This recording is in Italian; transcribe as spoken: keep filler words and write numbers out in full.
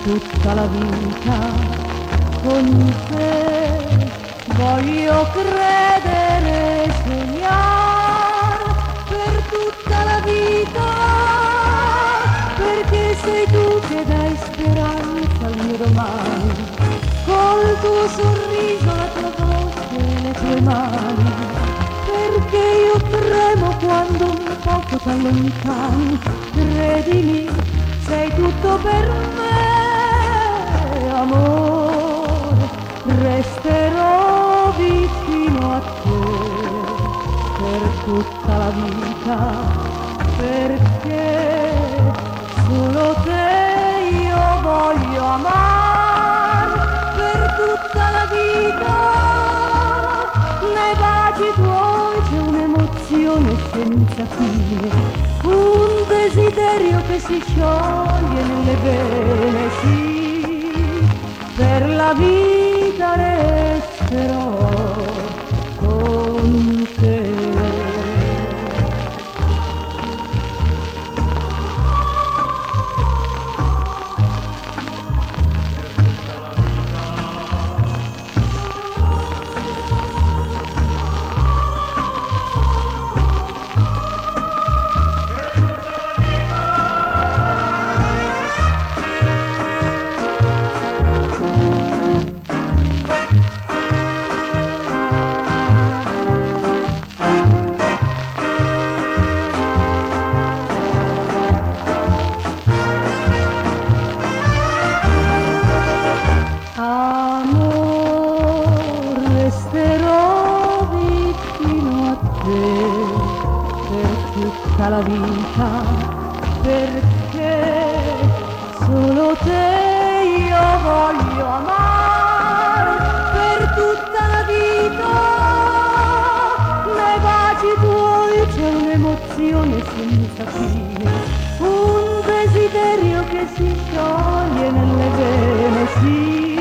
tutta la vita con te voglio credere e sognare per tutta la vita, perché sei tu che dai speranza al mio domani, col tuo sorriso, la tua voce e le tue mani, perché io tremo quando un poco t'allontani, credimi, sei tutto per me, amore, resterò vicino a te per tutta la vita, perché solo te io voglio amare per tutta la vita, nei baci tuoi c'è un'emozione senza fine, un desiderio che si scioglie nelle vene, sì, per la vita resterò con te. Resterò vicino a te per tutta la vita, perché solo te io voglio amare per tutta la vita, nei baci tuoi c'è un'emozione senza fine, un desiderio che si scioglie nelle vene, sì,